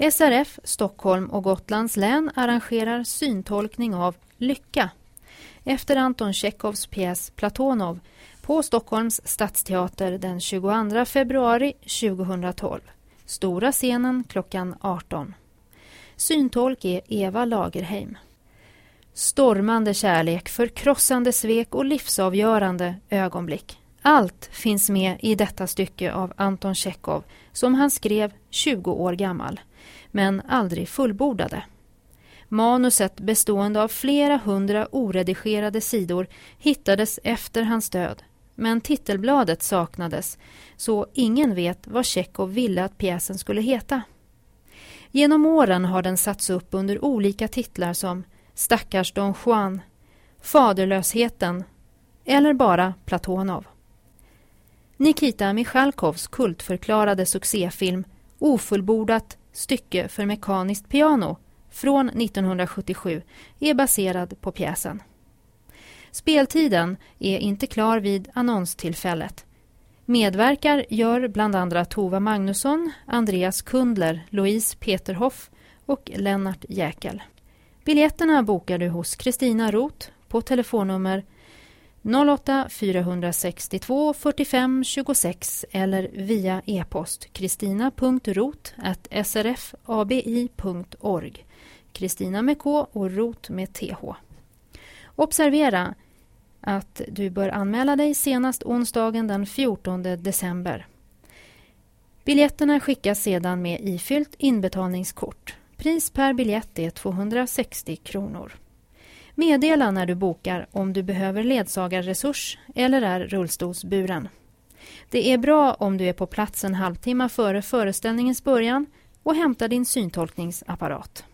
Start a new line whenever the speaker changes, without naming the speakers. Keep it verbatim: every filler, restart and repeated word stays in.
S R F, Stockholm och Gotlands län arrangerar syntolkning av Lycka efter Anton Tjechovs pjäs Platonov på Stockholms stadsteater den tjugoandra februari tjugohundratolv. Stora scenen klockan arton. Syntolk är Eva Lagerheim. Stormande kärlek, förkrossande svek och livsavgörande ögonblick. Allt finns med i detta stycke av Anton Tjechov som han skrev tjugo år gammal, men aldrig fullbordade. Manuset bestående av flera hundra oredigerade sidor hittades efter hans död, men titelbladet saknades, så ingen vet vad Tjechov ville att pjäsen skulle heta. Genom åren har den satts upp under olika titlar som Stackars Don Juan, Faderlösheten eller bara Platonov. Nikita Michalkovs kultförklarade succéfilm Ofullbordat stycke för mekaniskt piano från nittonhundrasjuttiosju är baserad på pjäsen. Speltiden är inte klar vid annonstillfället. Medverkar gör bland andra Tova Magnusson, Andreas Kundler, Louise Peterhoff och Lennart Jäkel. Biljetterna bokar du hos Kristina Roth på telefonnummer noll åtta fyra sex två fyrtiofem tjugosex eller via e-post kristina punkt roth at s r f a b i punkt org. Kristina med K och Roth med T H. Observera att du bör anmäla dig senast onsdagen den fjortonde december. Biljetterna skickas sedan med ifyllt inbetalningskort. Pris per biljett är tvåhundrasextio kronor. Meddela när du bokar om du behöver ledsagarresurs eller är rullstolsburen. Det är bra om du är på plats en halvtimme före föreställningens början och hämtar din syntolkningsapparat.